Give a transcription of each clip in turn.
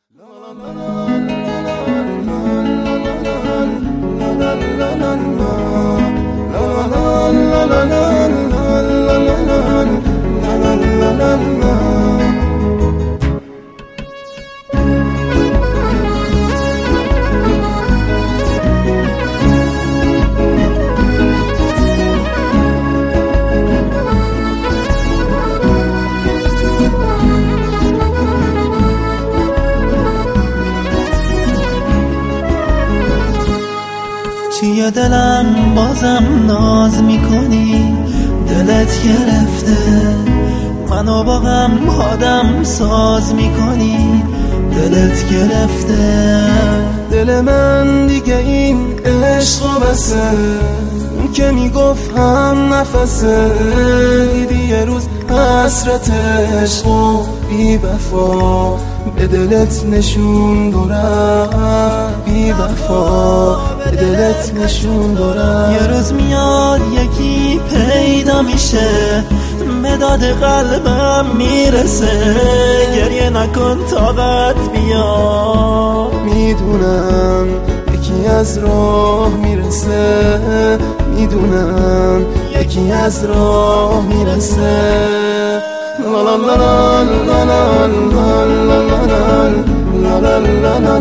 چیه دلم بازم ناز میکنی، دلت گرفته منو با غم آدم ساز میکنی، دلت گرفته. دل من دیگه این عشق و بسه، اون که میگفت هم نفسه، دیدی یه روز حسرت عشق و بی وفا به دلت نشون دارم، بی وفا به دلت نشون دارم. یه روز میاد یکی پیدا میشه، مداد قلبم میرسه، گریه نکن طاقت بیا. میدونم یکی از راه میرسه، میدونم یکی از راه میرسه. لا لا لا لا لا لا لا لا لا لا لا لا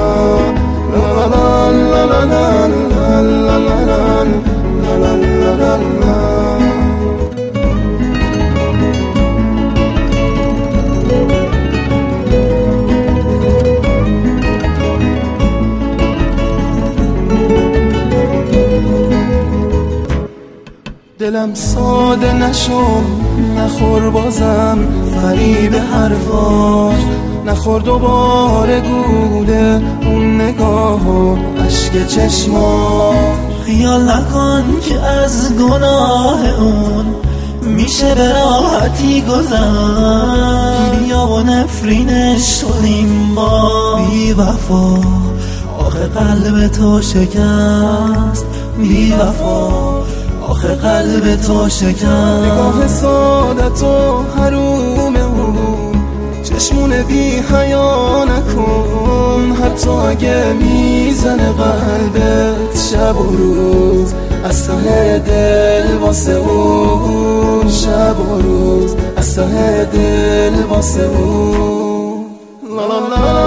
دلم ساده نشو، نخور بازم فریب حرفاش، نخور دوباره گوله اون نگاه و عشق چشماش. خیال نکن که از گناه اون میشه به راحتی گذشت، بیا و نفرینش کنیم با بی وفا. آخه قلب تو شکست بی وفا، آخه قلب تو شکست. نگاه سادت و حروم اون، چشمون بی حیا نکن، حتی اگه میزنه قلبت شب و روز از ته دل واسه اون، شب و روز از ته دل واسه اون. لا لا لا